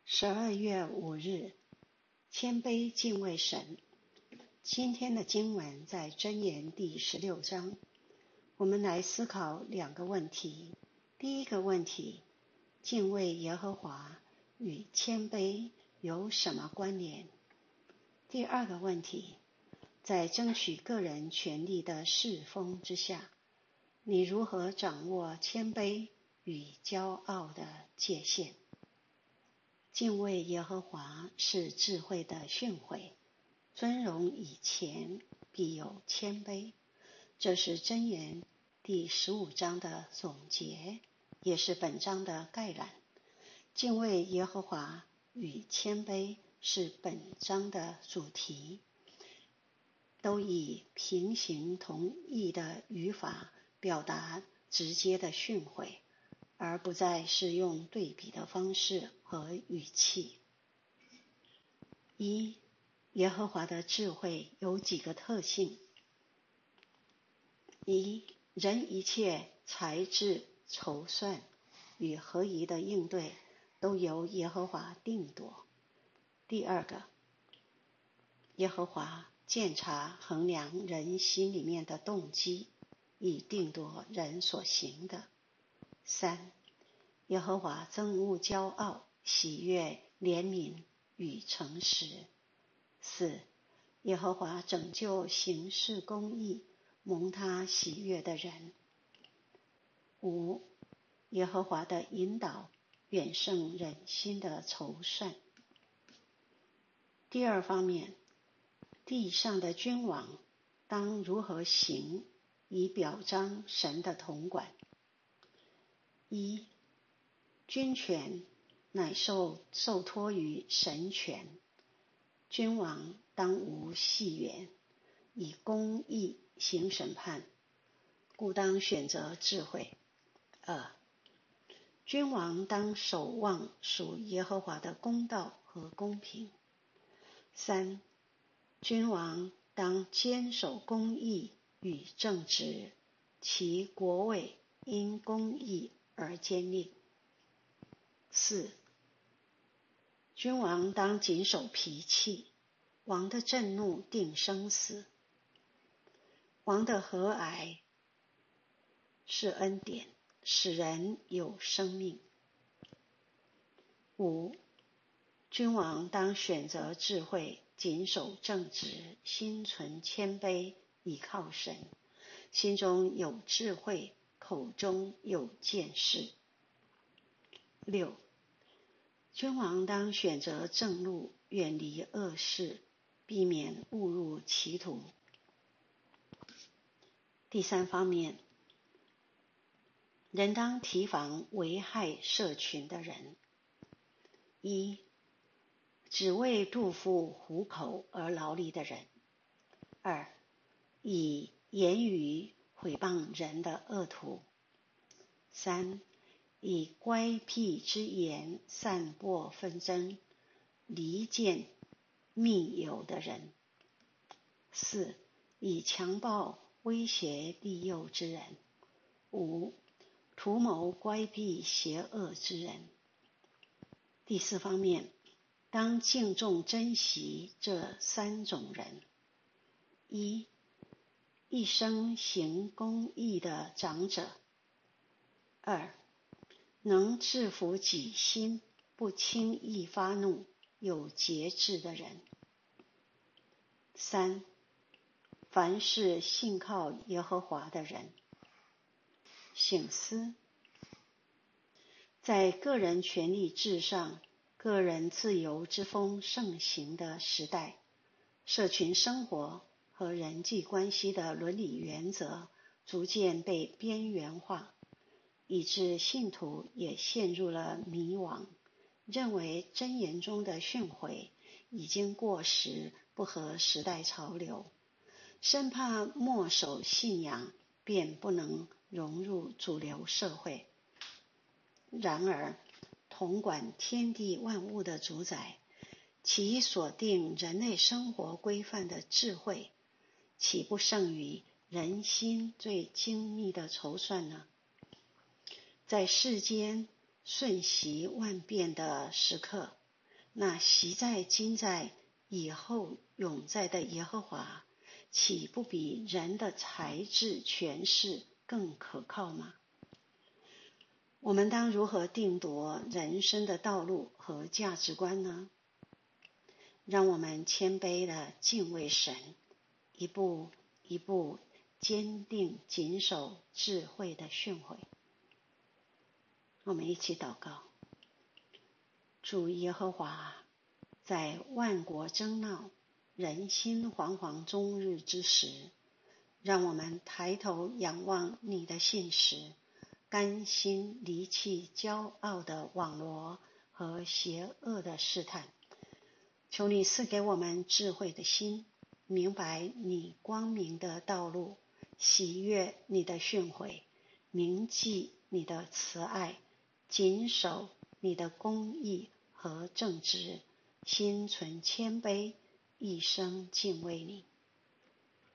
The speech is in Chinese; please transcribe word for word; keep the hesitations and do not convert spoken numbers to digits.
十二月五日，谦卑敬畏神。今天的经文在箴言第十六章，我们来思考两个问题。第一个问题，敬畏耶和华与谦卑有什么关联？第二个问题，在争取个人权利的世风之下，你如何掌握谦卑与骄傲的界限？敬畏耶和华是智慧的训诲，尊荣以前必有谦卑。这是箴言第十五章的总结，也是本章的概览。敬畏耶和华与谦卑是本章的主题，都以平行同义的语法表达直接的训诲，而不再是用对比的方式和语气。一、耶和华的智慧有几个特性？一、人一切才智、筹算与合宜的应对都由耶和华定夺。第二个，耶和华鉴察衡量人心里面的动机，以定夺人所行的。三、耶和华憎恶骄傲，喜悦怜悯与诚实。四、耶和华拯救行事公义，蒙他喜悦的人。五、耶和华的引导远胜人心的筹算。第二方面，地上的君王当如何行，以表彰神的统管？一、君权乃受受托于神权，君王当无戏言，以公义行审判，故当选择智慧。二、君王当守望属耶和华的公道和公平。三、君王当坚守公义与正直，其国位因公义而坚立。四、君王当谨守脾气，王的震怒定生死，王的和蔼是恩典，使人有生命。五、君王当选择智慧，谨守正直，心存谦卑，倚靠神，心中有智慧，口中有见识。六、君王当选择正路，远离恶事，避免误入歧途。第三方面，人当提防危害社群的人。一、只为肚腹糊口而劳力的人。二、以言语毁谤人的恶徒。三、以乖僻之言散播纷争，离间密友的人。四、以强暴威胁利诱之人。五、图谋乖僻邪恶之人。第四方面，当敬重珍惜这三种人。一、一生行公义的长者。二、能制服己心，不轻易发怒，有节制的人。三、凡是信靠耶和华的人。省思，在个人权利至上、个人自由之风盛行的时代，社群生活和人际关系的伦理原则逐渐被边缘化，以致信徒也陷入了迷惘，认为箴言中的训诲已经过时，不合时代潮流，生怕墨守信仰便不能融入主流社会。然而，统管天地万物的主宰，其所定人类生活规范的智慧，岂不胜于人心最精密的筹算呢？在世间瞬息万变的时刻， 那习在、今在、以后永在的耶和华，岂不比人的才智权势更可靠吗？我们当如何定夺人生的道路和价值观呢？让我们谦卑地敬畏神，一步一步坚定谨守智慧的训诲。我们一起祷告。主耶和华，在万国争闹、人心惶惶终日之时，让我们抬头仰望你的信实，甘心离弃骄傲的网罗和邪恶的试探。求你赐给我们智慧的心，明白你光明的道路，喜悦你的训诲，铭记你的慈爱，谨守你的公义和正直，心存谦卑，一生敬畏你。